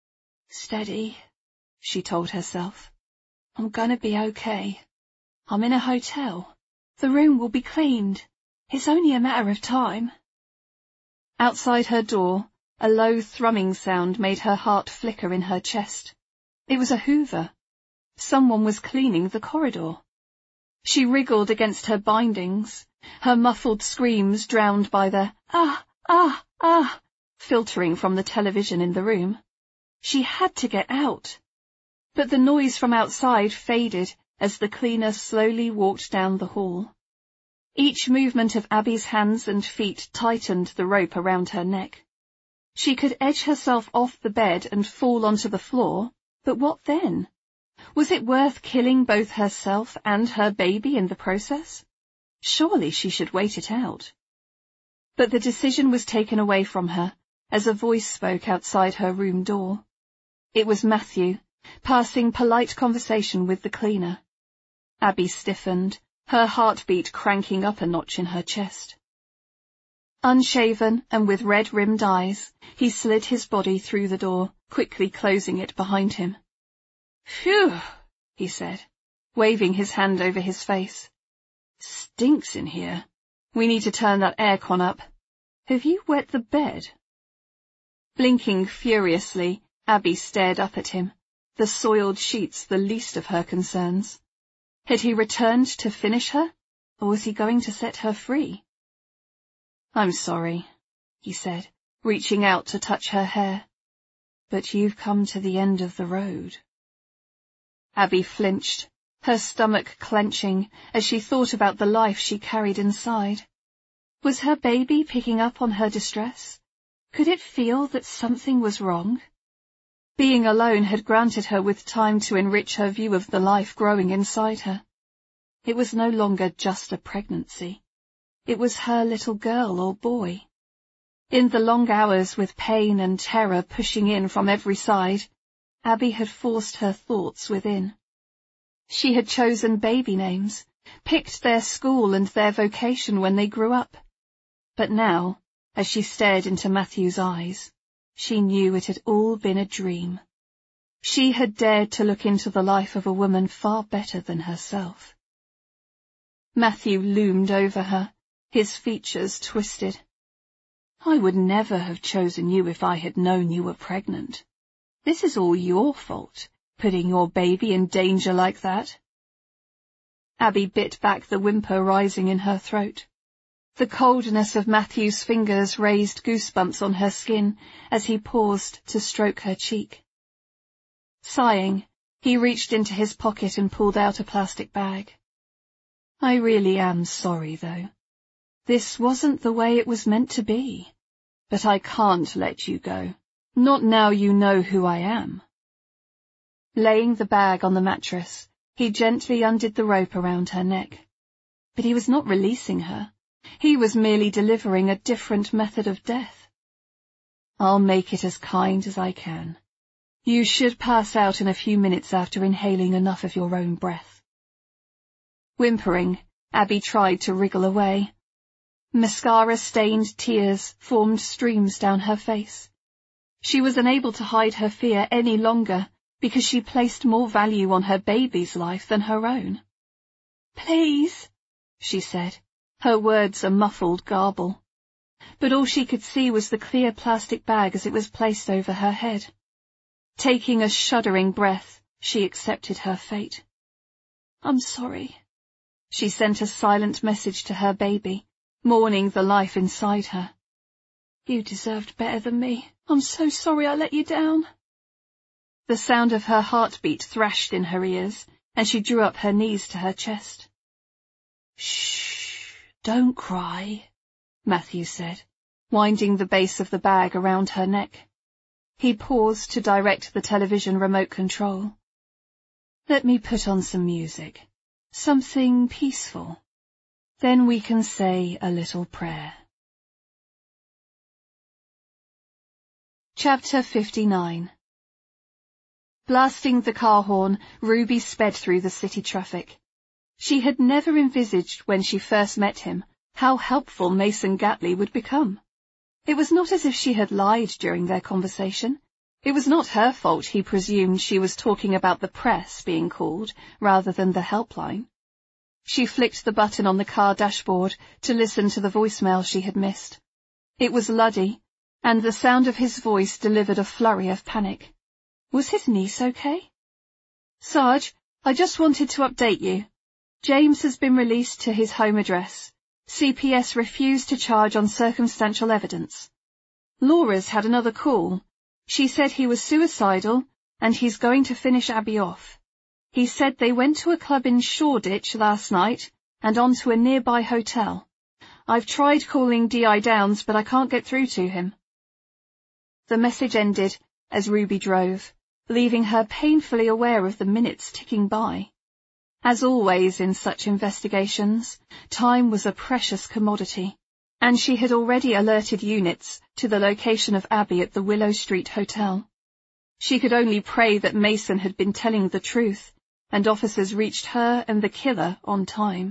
Steady, she told herself. I'm gonna be okay. I'm in a hotel. The room will be cleaned. It's only a matter of time. Outside her door, a low thrumming sound made her heart flicker in her chest. It was a Hoover. Someone was cleaning the corridor. She wriggled against her bindings, her muffled screams drowned by the ah, ah, ah, filtering from the television in the room. She had to get out. But the noise from outside faded as the cleaner slowly walked down the hall. Each movement of Abby's hands and feet tightened the rope around her neck. She could edge herself off the bed and fall onto the floor, but what then? Was it worth killing both herself and her baby in the process? Surely she should wait it out. But the decision was taken away from her as a voice spoke outside her room door. It was Matthew, passing polite conversation with the cleaner. Abby stiffened, her heartbeat cranking up a notch in her chest. Unshaven and with red-rimmed eyes, he slid his body through the door, quickly closing it behind him. Phew, he said, waving his hand over his face. Stinks in here. We need to turn that aircon up. Have you wet the bed? Blinking furiously, Abby stared up at him, the soiled sheets the least of her concerns. Had he returned to finish her, or was he going to set her free? I'm sorry, he said, reaching out to touch her hair. But you've come to the end of the road. Abby flinched, her stomach clenching as she thought about the life she carried inside. Was her baby picking up on her distress? Could it feel that something was wrong? Being alone had granted her with time to enrich her view of the life growing inside her. It was no longer just a pregnancy. It was her little girl or boy. In the long hours with pain and terror pushing in from every side, Abby had forced her thoughts within. She had chosen baby names, picked their school and their vocation when they grew up. But now, as she stared into Matthew's eyes, she knew it had all been a dream. She had dared to look into the life of a woman far better than herself. Matthew loomed over her, his features twisted. "I would never have chosen you if I had known you were pregnant. This is all your fault, putting your baby in danger like that." Abby bit back the whimper rising in her throat. The coldness of Matthew's fingers raised goosebumps on her skin as he paused to stroke her cheek. Sighing, he reached into his pocket and pulled out a plastic bag. "I really am sorry, though. This wasn't the way it was meant to be. But I can't let you go. Not now you know who I am." Laying the bag on the mattress, he gently undid the rope around her neck. But he was not releasing her. He was merely delivering a different method of death. "I'll make it as kind as I can. You should pass out in a few minutes after inhaling enough of your own breath." Whimpering, Abby tried to wriggle away. Mascara-stained tears formed streams down her face. She was unable to hide her fear any longer because she placed more value on her baby's life than her own. "Please," she said, her words a muffled garble. But all she could see was the clear plastic bag as it was placed over her head. Taking a shuddering breath, she accepted her fate. "I'm sorry." She sent a silent message to her baby, mourning the life inside her. "You deserved better than me. I'm so sorry I let you down." The sound of her heartbeat thrashed in her ears, and she drew up her knees to her chest. "Shh, don't cry," Matthew said, winding the base of the bag around her neck. He paused to direct the television remote control. "Let me put on some music, something peaceful. Then we can say a little prayer." Chapter fifty-nine. Blasting the car horn, Ruby sped through the city traffic. She had never envisaged when she first met him how helpful Mason Gatley would become. It was not as if she had lied during their conversation. It was not her fault he presumed she was talking about the press being called rather than the helpline. She flicked the button on the car dashboard to listen to the voicemail she had missed. It was Luddy, and the sound of his voice delivered a flurry of panic. Was his niece okay? "Sarge, I just wanted to update you. James has been released to his home address. C P S refused to charge on circumstantial evidence. Laura's had another call. She said he was suicidal, and he's going to finish Abby off. He said they went to a club in Shoreditch last night and on to a nearby hotel. I've tried calling D I Downs, but I can't get through to him." The message ended as Ruby drove, leaving her painfully aware of the minutes ticking by. As always in such investigations, time was a precious commodity, and she had already alerted units to the location of Abby at the Willow Street Hotel. She could only pray that Mason had been telling the truth, and officers reached her and the killer on time.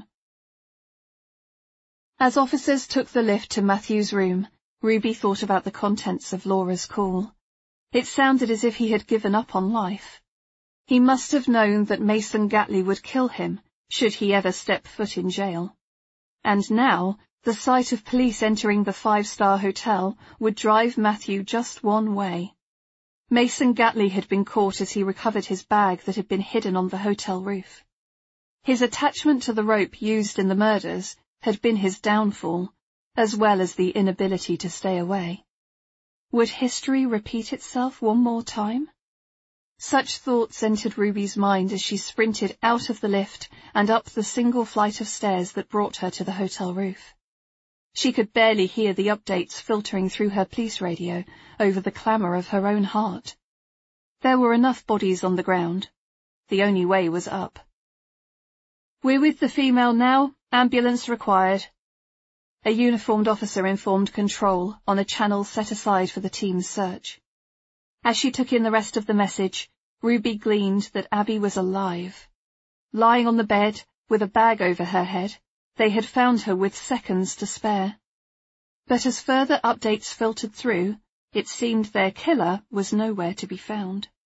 As officers took the lift to Matthew's room, Ruby thought about the contents of Laura's call. It sounded as if he had given up on life. He must have known that Mason Gatley would kill him, should he ever step foot in jail. And now, the sight of police entering the five-star hotel would drive Matthew just one way. Mason Gatley had been caught as he recovered his bag that had been hidden on the hotel roof. His attachment to the rope used in the murders had been his downfall, as well as the inability to stay away. Would history repeat itself one more time? Such thoughts entered Ruby's mind as she sprinted out of the lift and up the single flight of stairs that brought her to the hotel roof. She could barely hear the updates filtering through her police radio over the clamour of her own heart. There were enough bodies on the ground. The only way was up. "We're with the female now. Ambulance required." A uniformed officer informed control on a channel set aside for the team's search. As she took in the rest of the message, Ruby gleaned that Abby was alive. lying on the bed, with a bag over her head. They had found her with seconds to spare. But as further updates filtered through, it seemed their killer was nowhere to be found.